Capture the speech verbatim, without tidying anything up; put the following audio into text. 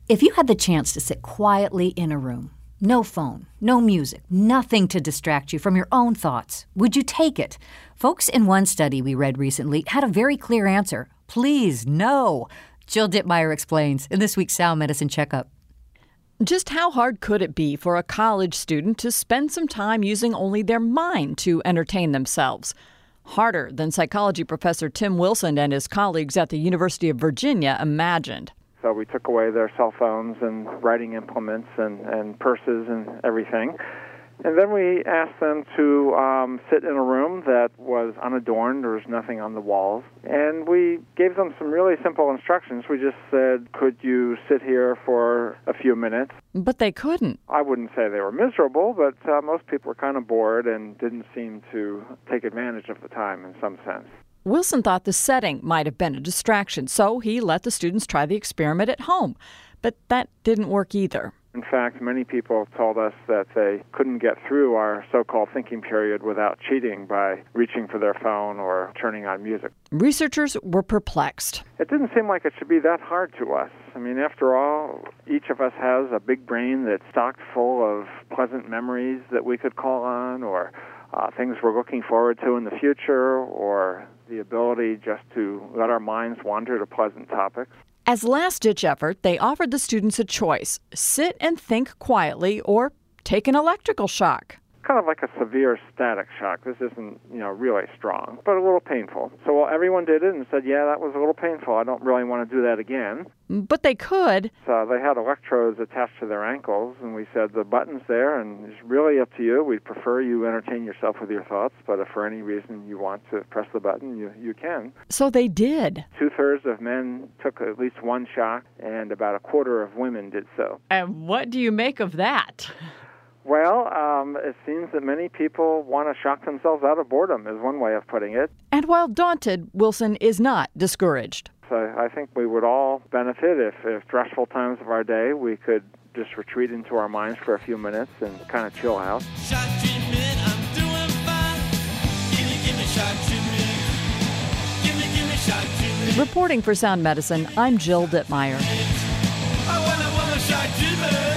If you had the chance to sit quietly in a room, no phone, no music, nothing to distract you from your own thoughts, would you take it? Folks in one study we read recently had a very clear answer. Please, no. Jill Dittmeyer explains in this week's Sound Medicine Checkup. Just how hard could it be for a college student to spend some time using only their mind to entertain themselves? Harder than psychology professor Tim Wilson and his colleagues at the University of Virginia imagined. So we took away their cell phones and writing implements and, and purses and everything. And then we asked them to um, sit in a room that was unadorned. There was nothing on the walls. And we gave them some really simple instructions. We just said, could you sit here for a few minutes? But they couldn't. I wouldn't say they were miserable, but uh, most people were kind of bored and didn't seem to take advantage of the time in some sense. Wilson thought the setting might have been a distraction, so he let the students try the experiment at home. But that didn't work either. In fact, many people told us that they couldn't get through our so-called thinking period without cheating by reaching for their phone or turning on music. Researchers were perplexed. It didn't seem like it should be that hard to us. I mean, after all, each of us has a big brain that's stocked full of pleasant memories that we could call on, or uh, things we're looking forward to in the future, or the ability just to let our minds wander to pleasant topics. As last-ditch effort, they offered the students a choice: sit and think quietly or take an electrical shock. Kind of like a severe static shock. This isn't, you know, really strong, but a little painful. So well, everyone did it and said, yeah, that was a little painful. I don't really want to do that again. But they could. So they had electrodes attached to their ankles, and we said, the button's there, and it's really up to you. We'd prefer you entertain yourself with your thoughts, but if for any reason you want to press the button, you, you can. So they did. Two-thirds of men took at least one shock, and about a quarter of women did so. And what do you make of that? Well, um, it seems that many people want to shock themselves out of boredom, is one way of putting it. And while daunted, Wilson is not discouraged. So I think we would all benefit if, if stressful times of our day, we could just retreat into our minds for a few minutes and kind of chill out. Shock treatment, I'm doing fine. Give me, give me shock treatment. Give me, give me shock treatment. Reporting for Sound Medicine, I'm Jill Dittmeyer. I wanna, wanna shock treatment.